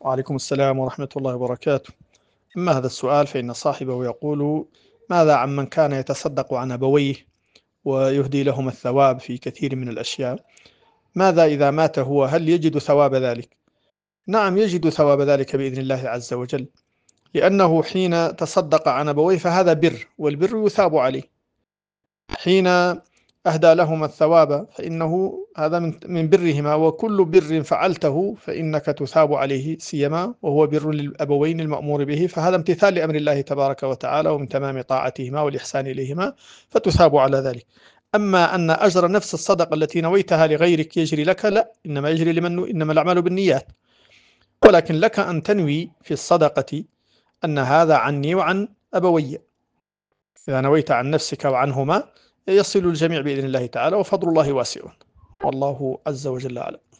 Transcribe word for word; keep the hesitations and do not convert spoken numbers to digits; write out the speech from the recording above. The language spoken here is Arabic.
وعليكم السلام ورحمة الله وبركاته. أما هذا السؤال فإن صاحبه يقول: ماذا عن من كان يتصدق عن أبويه ويهدي لهما الثواب في كثير من الأشياء؟ ماذا إذا مات هو، هل يجد ثواب ذلك؟ نعم، يجد ثواب ذلك بإذن الله عز وجل، لأنه حين تصدق عن أبويه فهذا بر، والبر يثاب عليه. حين أهدى لهما الثواب فإنه هذا من من برهما، وكل بر فعلته فإنك تثاب عليه، سيما وهو بر للأبوين المأمور به، فهذا امتثال لأمر الله تبارك وتعالى ومن تمام طاعتهما والإحسان إليهما، فتثاب على ذلك. أما أن أجر نفس الصدقة التي نويتها لغيرك يجري لك، لا، إنما يجري لمن، إنما الأعمال بالنيات، ولكن لك أن تنوي في الصدقة أن هذا عني وعن أبوي. إذا نويت عن نفسك وعنهما يصل الجميع بإذن الله تعالى، وفضل الله واسع، والله عز وجل أعلم.